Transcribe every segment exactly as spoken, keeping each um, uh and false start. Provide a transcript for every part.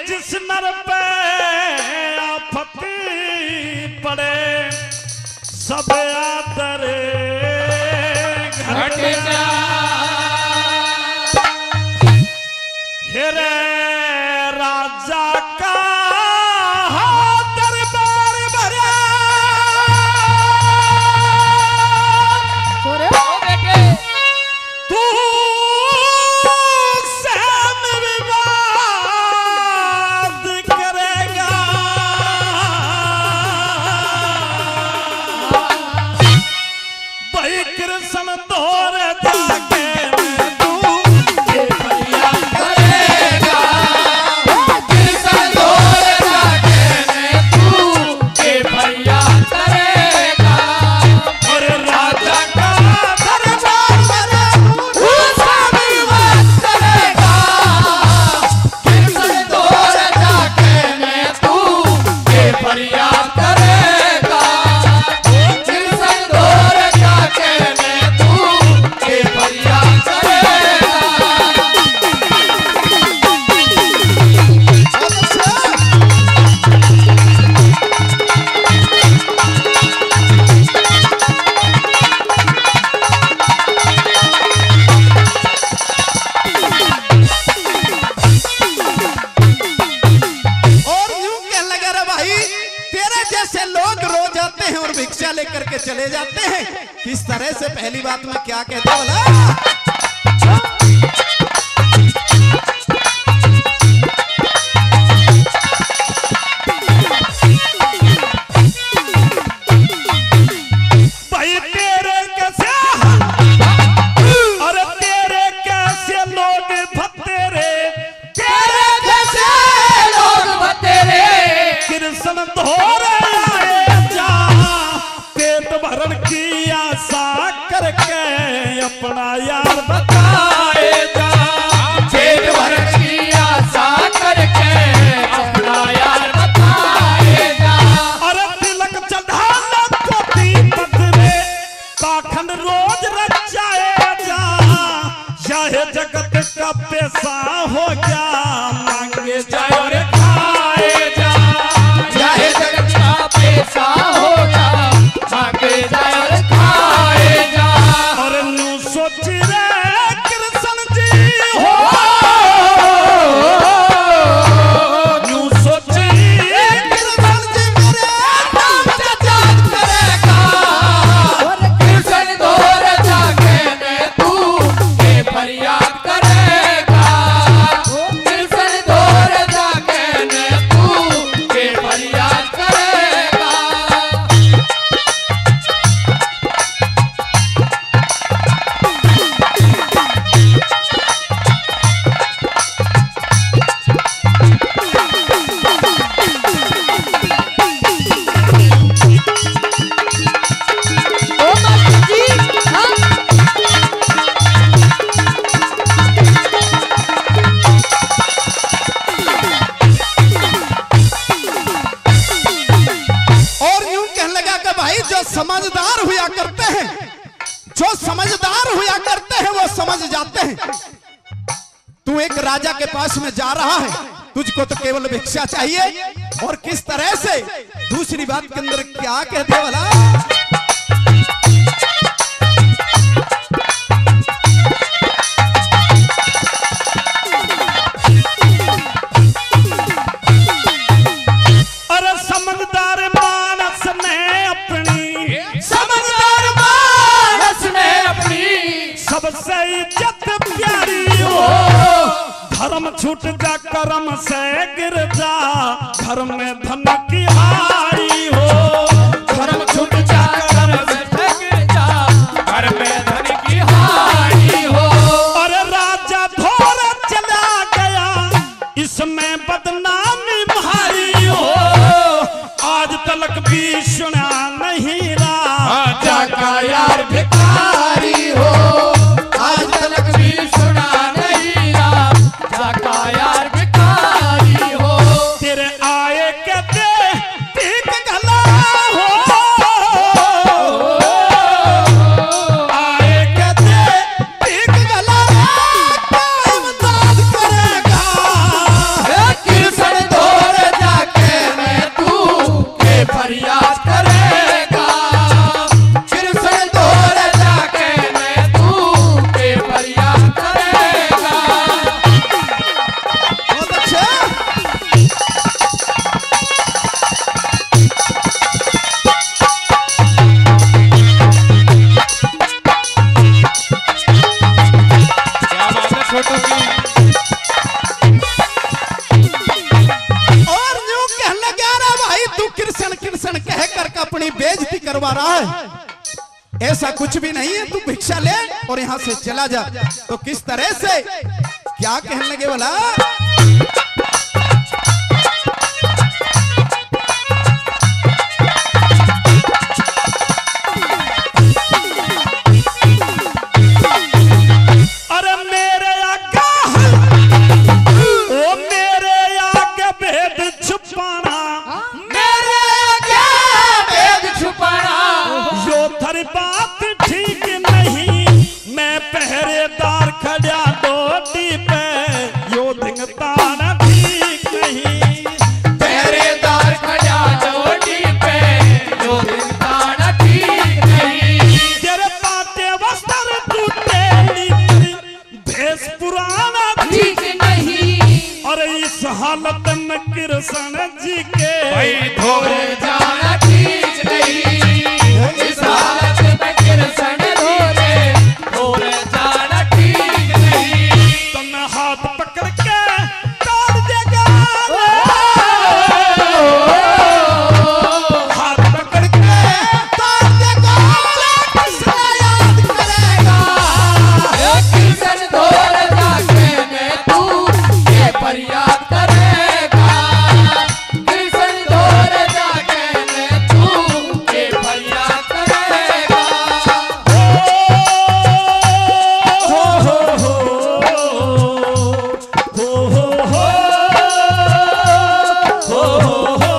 जिस नर पे आफत पड़े सब आदर घट जा हेरे राजा का दरबार भरा तू सहम विवाद करेगा भाई कृष्ण दौर जाके लेकर के चले जाते हैं। किस तरह से पहली बात में क्या कहते बोला भाई तेरे कैसे अरे तेरे कैसे लोग भतेरे तेरे कैसे लोग भतेरे कृष्ण धोरे भरण की आशा करके अपना यार बताए जा पेट भरण की आशा करके अपना यार बताए जा अरे तिलक चढ़ाना पोती पतरे पाखंड रोज रचाए जा चाहे जगत का पैसा हो गया मांगे जाए और खाए जा चाहे जगत का पैसा हो गया मांगे जाए और खाए जा और नू सोच रे कृष्ण जी हो नू सोच रे कृष्ण जी मेरे नाम से जान करेगा और कृष्ण दौर जाके मैं तू के फरियाद करेगा कृष्ण दौर जाके मैं तू के फरियाद करेगा समझदार हुआ करते हैं जो समझदार हुआ करते हैं वो समझ जाते हैं। तू एक राजा के पास में जा रहा है तुझको तो केवल भिक्षा चाहिए और किस तरह से दूसरी बात के अंदर क्या कहते वाला अरे समझदार मानस ने अपनी समझदार मानस ने अपनी सबसे इज्जत प्यारी हो धर्म छूट जा कर्म से गिर जा घर में धन की हारी हो धर्म छूट जा कर्म से गिर जा घर में धन की हारी हो और राजा धोर चला गया इसमें बदनामी भारी हो आज तलक भी सुना नहीं राजा का यार भिखारी हो आज तलक भी सुना नहीं राजा का यार भिखारी हो तेरे आए कहते ठीक गला हो आए कहते ठीक गला क्या इमदाद करेगा कृष्ण करवा रहा है, ऐसा कुछ भी नहीं है। तू भिक्षा ले और यहाँ से चला जा। तो किस तरह से क्या कहने लगे बोला, अरे मेरे आगे ओ मेरे आगे भेद छुपाना, मेरे आगे भेद छुपाना, यो थारी बात ठीक नहीं। मैं पहरेदार खड़ा डोटी पे, यो धिंगताना ठीक नहीं। पहरेदार खड़ा डोटी पे, यो धिंगताना ठीक नहीं। तेरे पाटे वस्त्र टूटे, भेष पुराना ठीक नहीं। और इस हालत में कृष्ण जी के भाई धोरे जाना ठीक नहीं। इस हालत में कृष्ण धोरे धोरे जाना ठीक नहीं। तो मैं हाथ पकड़ के तोड़ देगा, हाथ पकड़ के तोड़ देगा, कृष्ण याद करेगा। कृष्ण धोरे जाके मैं तू ये फरियाद करेगा। कृष्ण धोरे जाके मैं तू ये फरियाद करेगा। हो हो हो हो हो हो हो हो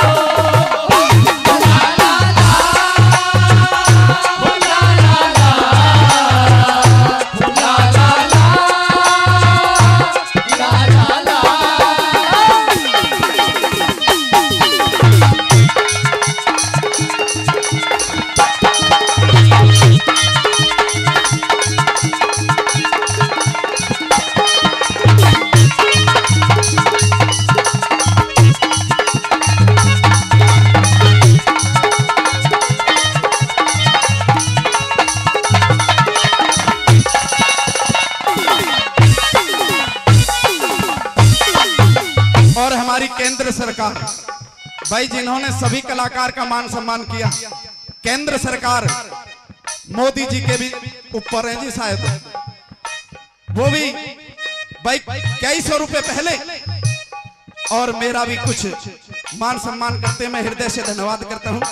और हमारी केंद्र सरकार भाई, जिन्होंने सभी कलाकार का मान सम्मान किया, केंद्र सरकार मोदी जी के भी ऊपर है जी शायद, वो भी भाई कई सौ रुपए पहले, और मेरा भी कुछ मान सम्मान करते मैं हृदय से धन्यवाद करता हूं।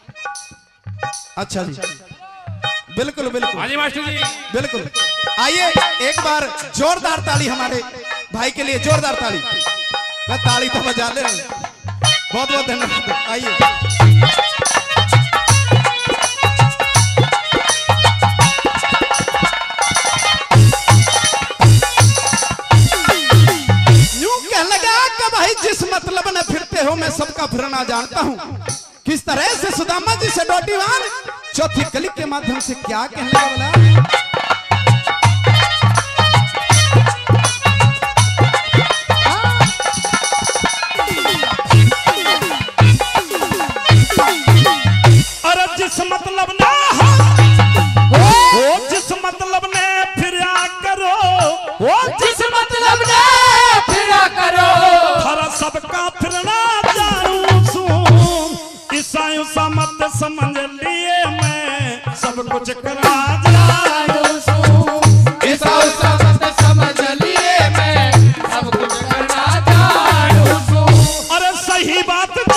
अच्छा जी, बिल्कुल बिल्कुल हाजी मास्टर जी, बिल्कुल। आइए एक बार जोरदार ताली हमारे भाई के लिए, जोरदार ताली। मैं ताली तो बजा ले, बहुत बहुत धन्यवाद। आइए यूं कह लगा कि भाई जिस मतलब न फिरते हो मैं सबका फिरना जानता हूं। किस तरह से सुदामा जी से डोटीवान चौथी कली के माध्यम से क्या कहने वाला, अरे जिस मतलब ना हो वो जिस मतलब ने फिरा करो, वो जिस मतलब ने फिरा करो, हर सबका फिरना जानू सू। ईसाइयों सा मत समझ लिए मैं सब कुछ करा जानू सू। ऐसा उसका मत समझ लिए मैं सब कुछ करना जानू सू। अरे सही बात